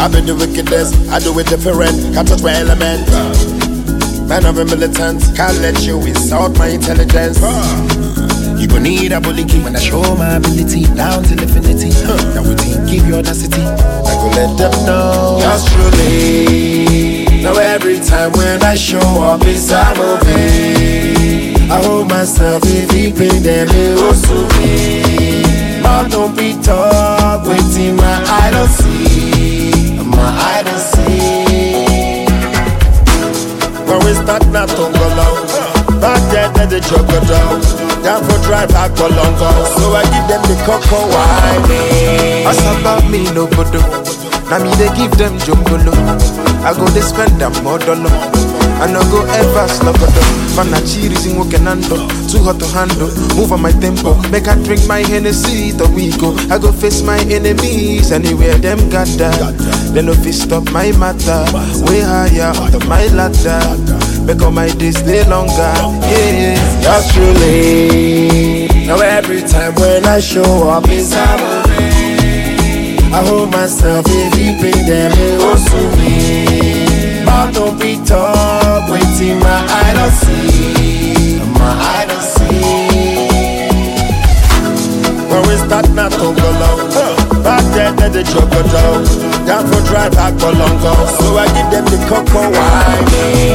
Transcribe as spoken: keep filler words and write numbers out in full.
I be the wickedest, I do it different. Can't touch my element. Man of a militant, can't let you insult my intelligence. You gon' need a bully key when I show my ability down till infinity. Huh. Now we think, give you audacity. I go let them know. Just truly. Now every time when I show up, it's a movie. I hold myself if he pay them, they also me. But don't be talk, waiting my eye don't see. My eye don't see. When we start not to go long. Back there, then the joke go down. Down for drive back for longer. So I give them the cocoa wine. What's about me, no bodo? Now me they give them jumbolo. I go they spend them more dollar. I no go ever slug it up. Man a cheese in working handle. Too hot to handle. Move on my tempo. Make I drink my Hennessy the we go. I go face my enemies anywhere them gather. They no fit stop my matter. Way higher up my ladder. Because my days stay longer. Yeah, just truly. Now every time when I show up, it's a movie. I hold myself if he pay them, they also me. But don't be talk, waiting my eye don't see. My eye don't see. When we start not to go long. Back there, then the joke go down. Down for drive back for longer. So I give them the cocoa wine.